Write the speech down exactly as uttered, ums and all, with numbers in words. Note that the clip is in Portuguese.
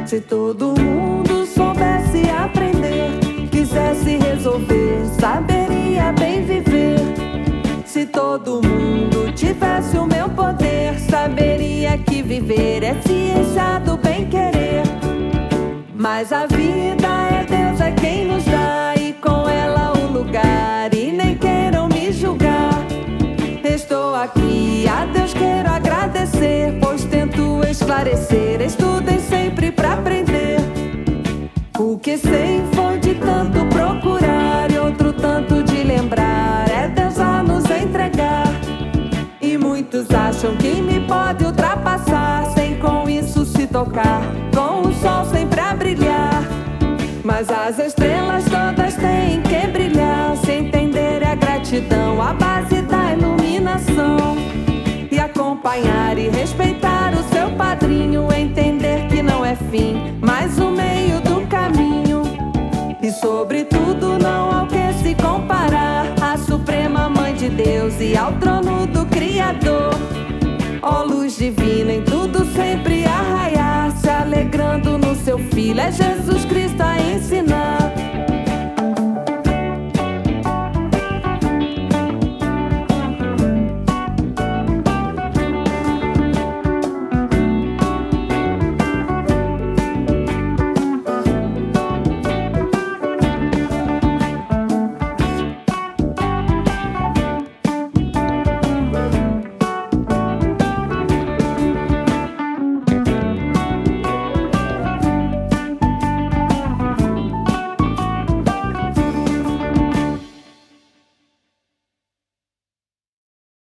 Se todo mundo soubesse aprender, quisesse resolver, saberia bem viver. Se todo mundo tivesse o meu poder, saberia que viver é ciência do bem-querer. Mas a vida é Deus, é quem nos dá, e com ela o lugar, e nem queiram me julgar. Estou aqui, a Deus quero agradecer, pois tento esclarecer. Estudem sempre pra aprender. O que sei foi de tanto procurar e outro tanto de lembrar, é Deus a nos entregar. E muitos acham que me pode ultrapassar, sem com isso se tocar, com o sol sempre a brilhar. Mas as estrelas todas têm que brilhar, se entender a gratidão, a base da iluminação. E acompanhar e respeitar o seu padrinho, entender que não é fim, mas o meio do caminho. E sobretudo não há o que se comparar à suprema mãe de Deus e ao trono do Criador. Ó luz divina, em tudo sempre a raiar, se alegrando no seu Filho, é Jesus Cristo a ensinar.